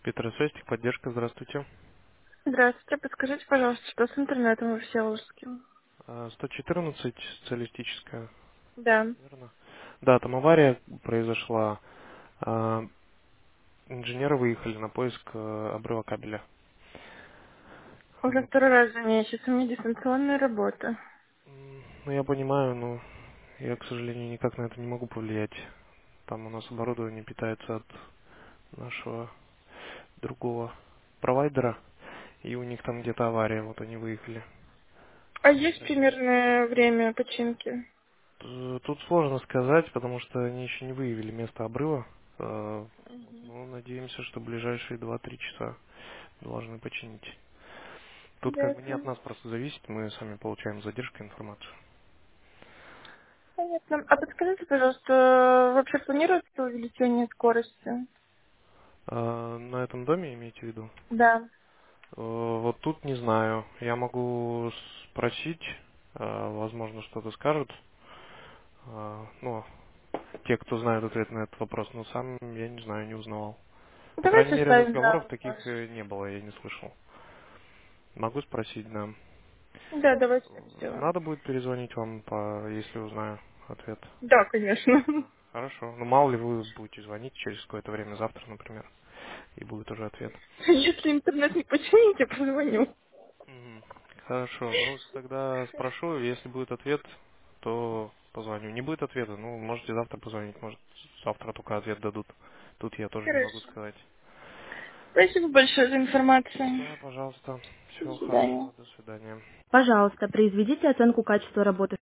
Петросвязь, техподдержка, здравствуйте. Здравствуйте, подскажите, пожалуйста, что с интернетом во Всеволожске? 114, социалистическая, Да. верно? Да, там авария произошла. А, Инженеры выехали на поиск обрыва кабеля. Уже Вот. второй раз за месяц, у меня дистанционная работа. Ну, я понимаю, но я, к сожалению, никак на это не могу повлиять. Там у нас оборудование питается от нашего другого провайдера, и у них там где-то авария, вот они выехали. А К есть сожалению. примерное время починки? Тут сложно сказать, потому что они еще не выявили место обрыва. Вот, ну, надеемся, что в ближайшие 2-3 часа должны починить. Тут как бы не от Ясно. нас просто зависит, мы сами получаем с задержкой информацию. Понятно. А подскажите, пожалуйста, вообще планируется увеличение скорости? На этом доме имеете в виду? Да. Вот тут не знаю. Я могу спросить, возможно, что-то скажут. Ну, те, кто знает ответ на этот вопрос, но сам я не знаю, не узнавал. По крайней Давайте мере, ставим разговоров на таких вопрос. не было, я не слышал. Могу спросить, да. Да, давайте так сделаем. Надо будет перезвонить вам, если узнаю ответ. Да, конечно. Хорошо. Ну, мало ли вы будете звонить через какое-то время, завтра, например, и будет уже ответ. Если интернет не почините, позвоню. Мгм. Хорошо. Ну, тогда спрошу, если будет ответ, то позвоню. Не будет ответа, ну, можете завтра позвонить, может, завтра только ответ дадут. Тут я тоже не могу Хорошо. сказать. Спасибо большое за информацию. Да, пожалуйста. До Всего свидания. хорошего. До свидания. Пожалуйста, произведите оценку качества работы